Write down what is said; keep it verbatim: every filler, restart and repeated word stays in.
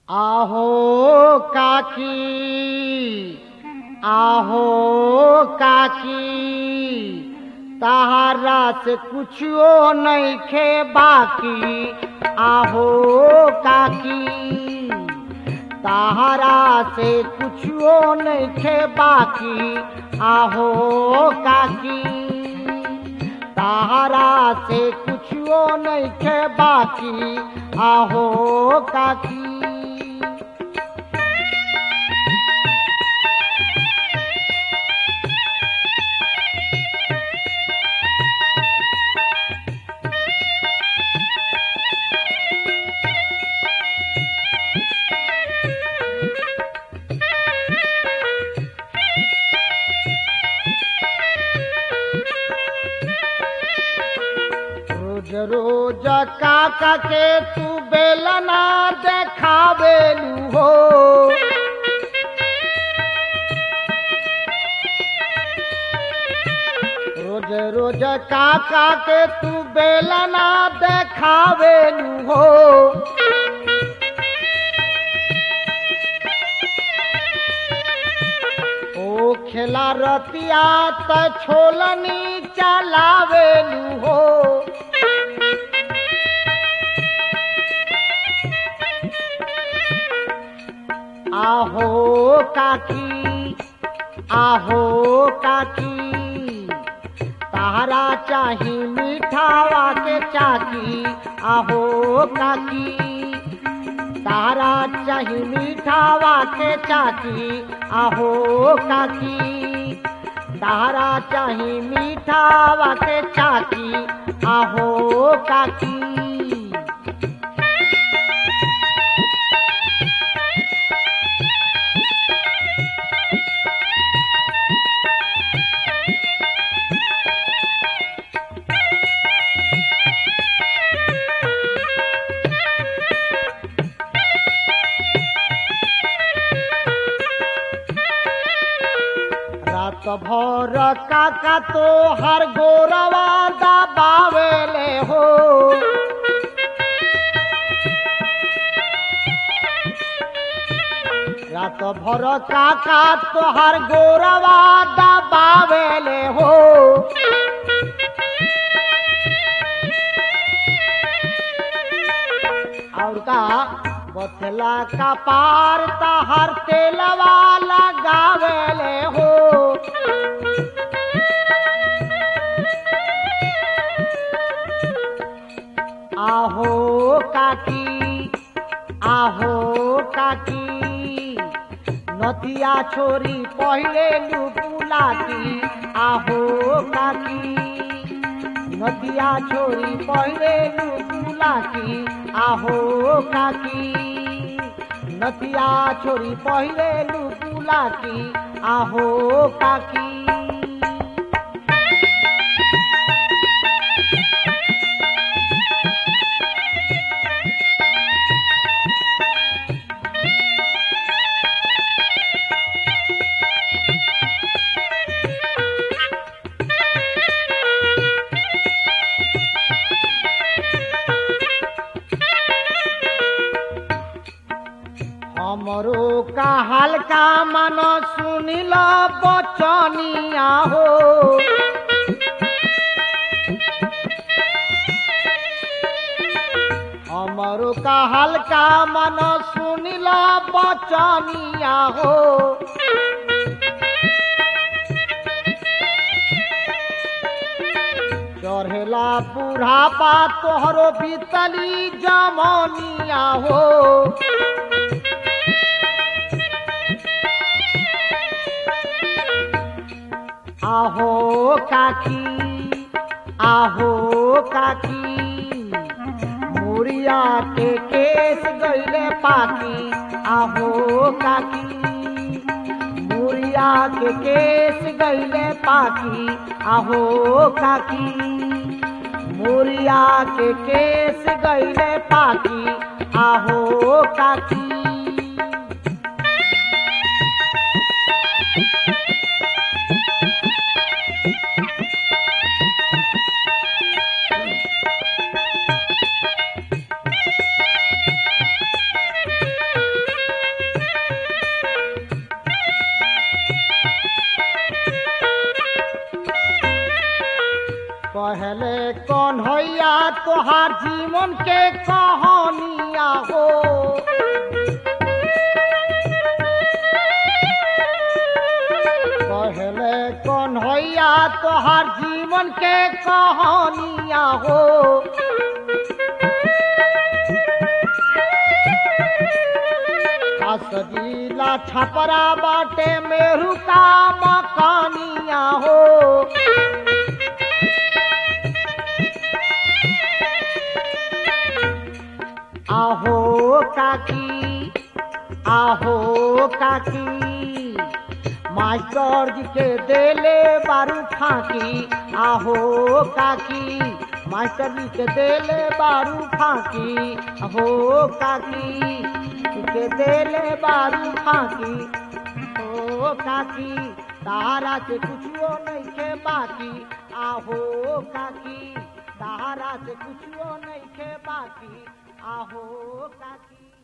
आहो काकी, आहो काकी, तहारा से कुछो नहीं खे बाकी। आहो काकी, तहारा से कुछो नहीं खे बाकी। आहो काकी, तहारा से कुछो नहीं खे बाकी। आहो काकी, रोज रोज काका के तू बेलना देखावेलू हो। रोज रोज काका के तू बेलना देखावेलू हो। ओ खेला रतिया त छोलनी चलावेलू हो। आहो काकी, आहो काकी, तहारा चाही मिठावा के चाकी। आहो काकी, तहारा चाही मिठावा के चाकी। आहो काकी, तहारा चाही मिठावा के चाकी। आहो काकी, रात भर काका तो हर गोरवा दबावेले हो। रात भर काका तो हर गोरवा दबावेले हो। और का बथला का पार तहर तेलवा लगावेले हो। आहो काकी, आहो काकी, नदिया छोरी पहिले लुपुलाकी। आहो काकी, नदिया छोरी पहिले लुपुलाकी। आहो काकी, नदिया छोरी पहिले लुपुलाकी। आहो काकी, हमरो का हल्का मन सुनिल बचनिया हो। हमरो का हल्का मन सुनिल बचनिया हो। चढ़ेला बुढ़ापा तोहरो बीतली जमनिया हो। आहो काकी, आहो काकी, मुड़िया के केस गईले पाकी। आहो काकी, मुड़िया के केस गईले पाकी। आहो काकी, मुड़िया के केस गईले पाकी। आहो काकी, कहले कौन होइया तोहार जीवन के कहानिया हो। कहले कौन होइया तोहार जीवन के कहानिया हो। सजीला छपरा बाटे मेरू का मकानिया हो। आहो काकी आहो काकी मास्टर जी के देले बारू फांकी। आहो काकी मास्टर जी के देले बारू फांकी। आहो काकी के देले बारू फांकी। ओ काकी तारा से कुछो नहीं के बाकी। आहो काकी तारा से कुछो नहीं के बाकी। आहो काकी।